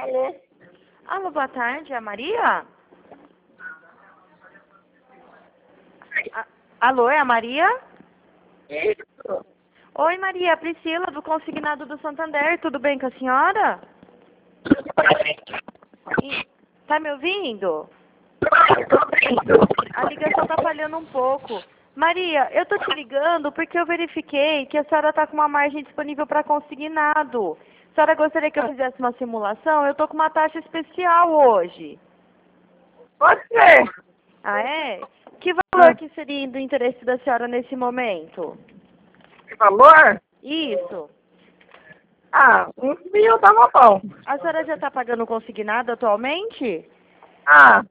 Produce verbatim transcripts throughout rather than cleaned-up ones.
Alô? Alô, boa tarde, é a Maria? A- Alô, é a Maria? Isso. Oi, Maria, a Priscila, do Consignado do Santander, tudo bem com a senhora? E- Tá me ouvindo? Tô vendo. A ligação tá falhando um pouco. Maria, eu tô te ligando porque eu verifiquei que a senhora tá com uma margem disponível para consignado. A senhora gostaria que eu fizesse uma simulação? Eu tô com uma taxa especial hoje. Você? Ah, é? Que valor que seria do interesse da senhora nesse momento? Que valor? Isso. Ah, uns mil tava bom. A senhora já está pagando consignado atualmente? Ah.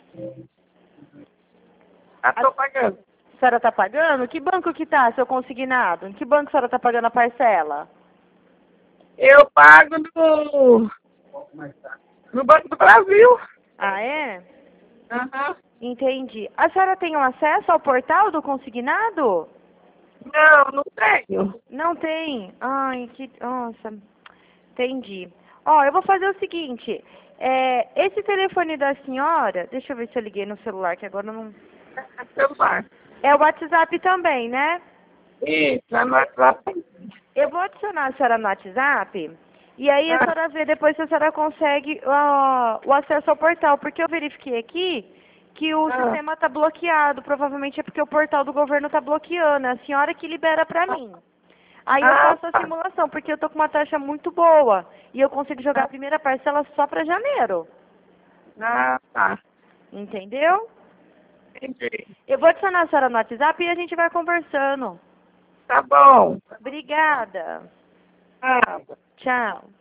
Já tô pagando. A senhora está pagando? Que banco que tá seu consignado? Em que banco a senhora está pagando a parcela? Eu pago no... no Banco do Brasil. Ah, é? Aham. Entendi. A senhora tem um acesso ao portal do consignado? Não, não tenho. Não tem. Ai, que... Nossa. Entendi. Ó, eu vou fazer o seguinte. É, esse telefone da senhora... Deixa eu ver se eu liguei no celular, que agora eu não... Celular. É o WhatsApp também, né? Isso, é no WhatsApp. Eu vou adicionar a senhora no WhatsApp. E aí a Ah. senhora vê depois se a senhora consegue ó, o acesso ao portal. Porque eu verifiquei aqui que o Ah. sistema está bloqueado. Provavelmente é porque o portal do governo está bloqueando. É a senhora que libera para mim. Aí eu Ah, faço a tá. simulação, porque eu tô com uma taxa muito boa. E eu consigo jogar a primeira parcela só para janeiro. Ah, tá. Entendeu? Entendi. Eu vou adicionar a senhora no WhatsApp e a gente vai conversando. Tá bom. Obrigada. Ah. Tchau.